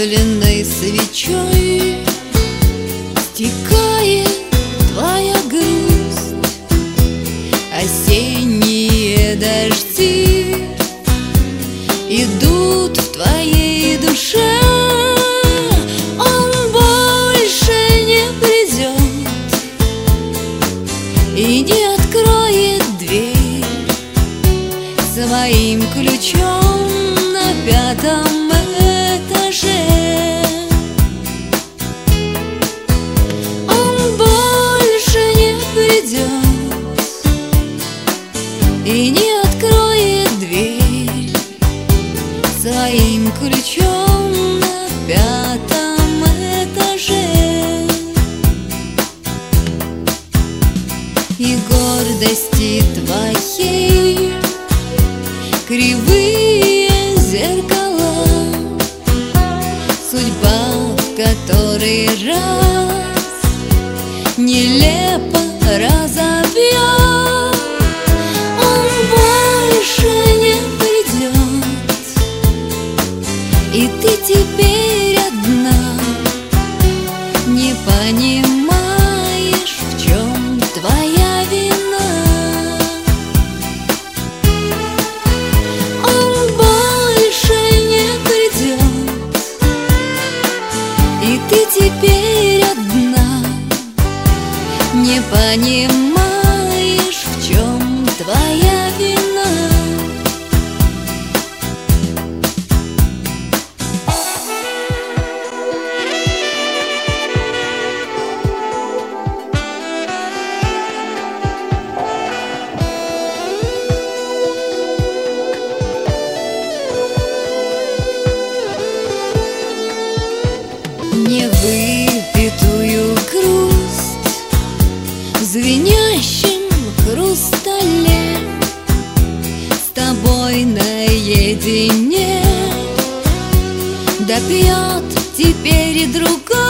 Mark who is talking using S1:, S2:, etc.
S1: масляной свечой стекает твоя грусть. Осенние дожди идут в твоей душе. Он больше не придет и не откроет дверь своим ключом на 5-м этаже. Он больше не придет и не откроет дверь своим ключом на 5-м этаже. И гордости твоей кривые зеркала, судьба в который раз нелепо разобьет. Он больше не придет, и ты теперь одна, не понимаешь, в чем твоя вина. Он больше не придет, и ты теперь одна, не понимаешь, в чем твоя вина. Невыпитую грусть в звенящем хрустале, с тобой наедине допьет теперь и другой.